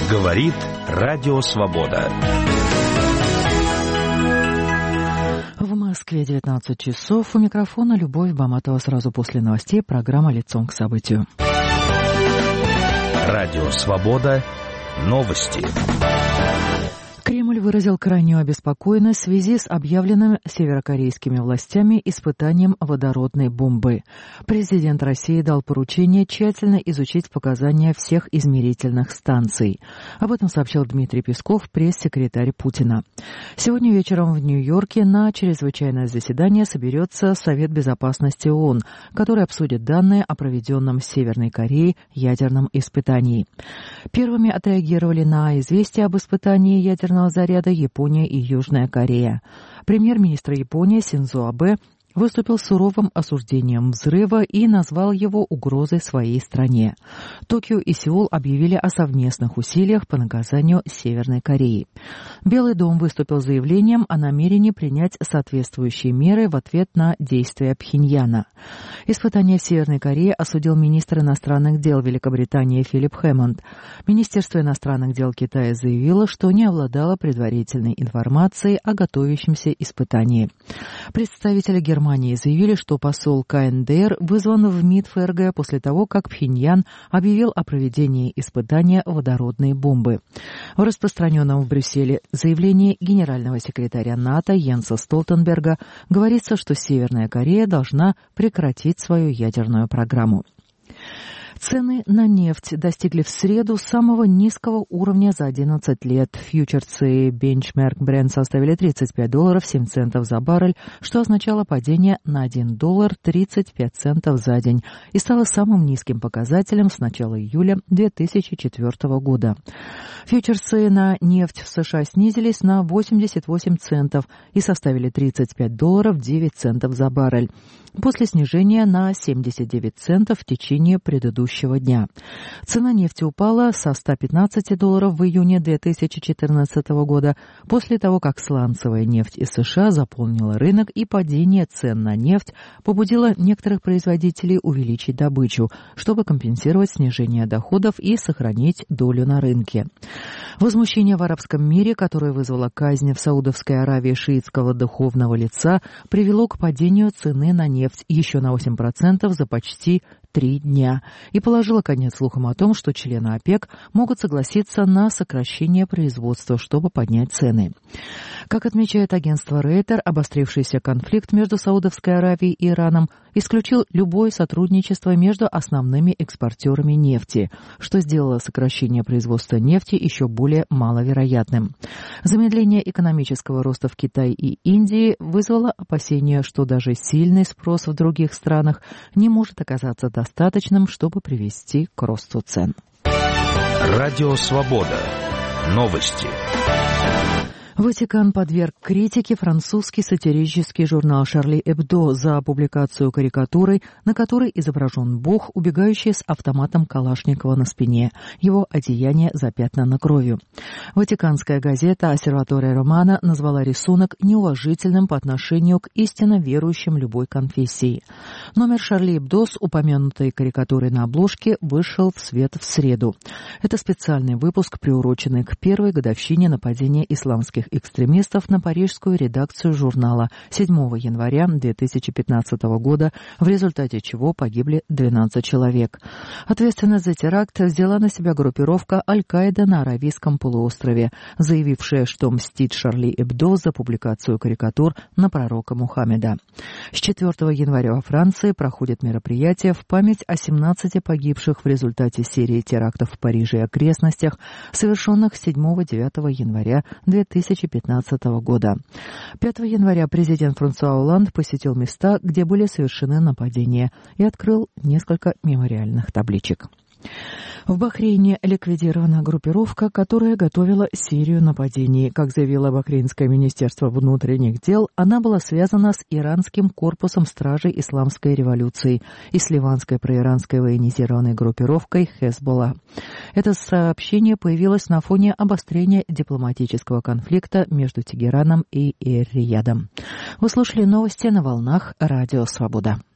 Говорит Радио Свобода. В Москве 19 часов. У микрофона Любовь Баматова. Сразу после новостей программа «Лицом к событию». Радио Свобода. Новости. Кремль выразил крайнюю обеспокоенность в связи с объявленным северокорейскими властями испытанием водородной бомбы. Президент России дал поручение тщательно изучить показания всех измерительных станций. Об этом сообщил Дмитрий Песков, пресс-секретарь Путина. Сегодня вечером в Нью-Йорке на чрезвычайное заседание соберется Совет Безопасности ООН, который обсудит данные о проведенном в Северной Корее ядерном испытании. Первыми отреагировали на известие об испытании ядерного заряда Япония и Южная Корея. Премьер-министр Японии Синдзо Абэ выступил с суровым осуждением взрыва и назвал его угрозой своей стране. Токио и Сеул объявили о совместных усилиях по наказанию Северной Кореи. Белый дом выступил с заявлением о намерении принять соответствующие меры в ответ на действия Пхеньяна. Испытание в Северной Корее осудил министр иностранных дел Великобритании Филипп Хэммонд. Министерство иностранных дел Китая заявило, что не обладало предварительной информацией о готовящемся испытании. Представители Германии заявили, что посол КНДР вызван в МИД ФРГ после того, как Пхеньян объявил о проведении испытания водородной бомбы. В распространенном в Брюсселе заявлении генерального секретаря НАТО Йенса Столтенберга говорится, что Северная Корея должна прекратить свою ядерную программу. Цены на нефть достигли в среду самого низкого уровня за 11 лет. Фьючерсы Benchmark Brent составили $35.07 за баррель, что означало падение на $1.35 за день и стало самым низким показателем с начала июля 2004 года. Фьючерсы на нефть в США снизились на 88 центов и составили $35.09 за баррель, после снижения на 79 центов в течение предыдущего дня. Цена нефти упала со $115 в июне 2014 года, после того, как сланцевая нефть из США заполнила рынок, и падение цен на нефть побудило некоторых производителей увеличить добычу, чтобы компенсировать снижение доходов и сохранить долю на рынке. Возмущение в арабском мире, которое вызвало казнь в Саудовской Аравии шиитского духовного лица, привело к падению цены на нефть еще на 8% за почти 3 дня и положила конец слухам о том, что члены ОПЕК могут согласиться на сокращение производства, чтобы поднять цены. Как отмечает агентство Рейтер, обострившийся конфликт между Саудовской Аравией и Ираном исключил любое сотрудничество между основными экспортерами нефти, что сделало сокращение производства нефти еще более маловероятным. Замедление экономического роста в Китае и Индии вызвало опасения, что даже сильный спрос в других странах не может оказаться достаточным, чтобы привести к росту цен. Радио Свобода. Новости. Ватикан подверг критике французский сатирический журнал «Шарли Эбдо» за публикацию карикатуры, на которой изображен Бог, убегающий с автоматом Калашникова на спине. Его одеяние запятнано кровью. Ватиканская газета «Осерватория Романо» назвала рисунок неуважительным по отношению к истинно верующим любой конфессии. Номер «Шарли Эбдо» с упомянутой карикатурой на обложке вышел в свет в среду. Это специальный выпуск, приуроченный к первой годовщине нападения исламских экстремистов на парижскую редакцию журнала 7 января 2015 года, в результате чего погибли 12 человек. Ответственность за теракт взяла на себя группировка Аль-Каида на Аравийском полуострове, заявившая, что мстит Шарли Эбдо за публикацию карикатур на пророка Мухаммеда. С 4 января во Франции проходит мероприятие в память о 17 погибших в результате серии терактов в Париже и окрестностях, совершенных 7-9 января 2015 года. 5 января президент Франсуа Олланд посетил места, где были совершены нападения, и открыл несколько мемориальных табличек. В Бахрейне ликвидирована группировка, которая готовила серию нападений. Как заявило Бахрейнское министерство внутренних дел, она была связана с иранским корпусом стражей исламской революции и с ливанской проиранской военизированной группировкой Хезболла. Это сообщение появилось на фоне обострения дипломатического конфликта между Тегераном и Эр-Риядом. Вы слушали новости на волнах Радио Свобода.